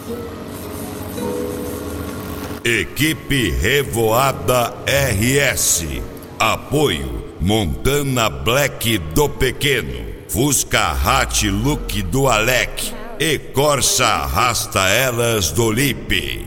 Equipe Revoada RS. Apoio Montana Black do Pequeno, Fusca Hat Look do Alec e Corsa Arrasta Elas do Lipe.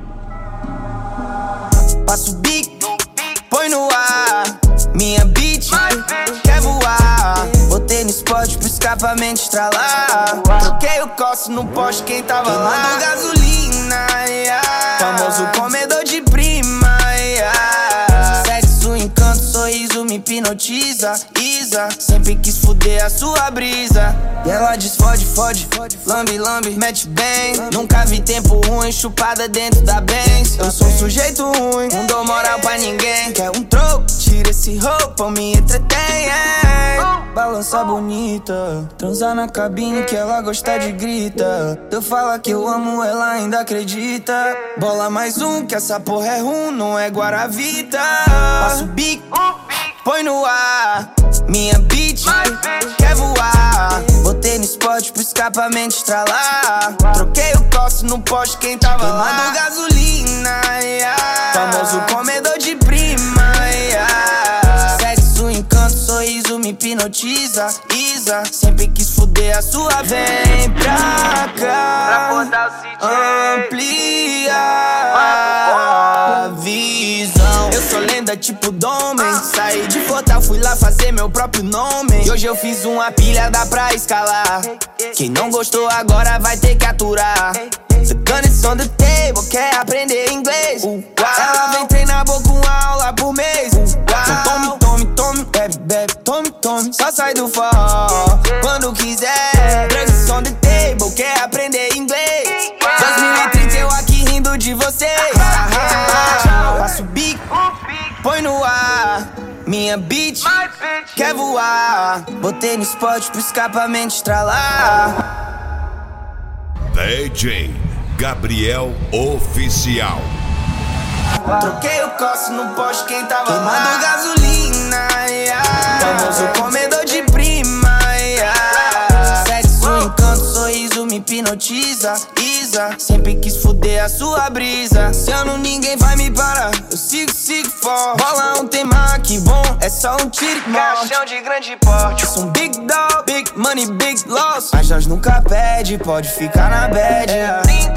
Passo o bico, põe no ar, minha beat quer voar. Botei no spot pro escapamento estralar. Troquei o coço no poste, quem tava lá queimando gasolina, famoso comedor de prima, sexo, encanto, sorriso me hipnotiza. Isa, sempre quis fuder a sua brisa. E ela diz fode, fode, lambe, lambe, mete bem. Nunca vi tempo ruim, chupada dentro da Benz. Eu sou um sujeito ruim, não dou moral pra ninguém. Quer um troco, tira esse roupa, me entretém. Balança bonita, transar na cabine que ela gosta de grita. Eu falo que eu amo, ela ainda acredita. Bola mais um, que essa porra é rum, não é Guaravita. Passo o bico, põe no ar, minha beat quer voar. Botei no spot pro escapamento estralar. Troquei o coço no poste, quem tava queimando gasolina, famoso comedor de prima, sexo, encanto, sorriso me hipnotiza. Isa, sempre quis fuder a sua. Vem pra cá, amplia a visão. Eu sou lenda tipo Domen. Saí de Fortal, fui lá fazer meu próprio nome. E hoje eu fiz uma pilha, dá pra escalar. Quem não gostou agora vai ter que aturar. The gun is on the table, quer aprender inglês. Ela vem treinar boca uma aula por mês. Então tome, tome, tome, bebe, bebe, tome, tome. Só sai do forró quando quiser. Drugs on the table, quer aprender inglês. 2030 eu aqui rindo de vocês. Passo o bico, põe no ar, minha beat quer voar. Botei no spot pro escapamento estralar. DJ Gabriel Oficial. Troquei o coço no poste, quem tava queimando gasolina, famoso comedor de prima, sexo, encanto, sorriso me hipnotiza. Isa, sempre quis fuder a sua brisa. Se eu não, ninguém vai me parar. Eu sigo, sigo forte. Bola um tema que bom, é só um tiro que morre. Caixão de grande porte. Eu sou um big dog, big money, big loss. Mas nós nunca perde, pode ficar na bad.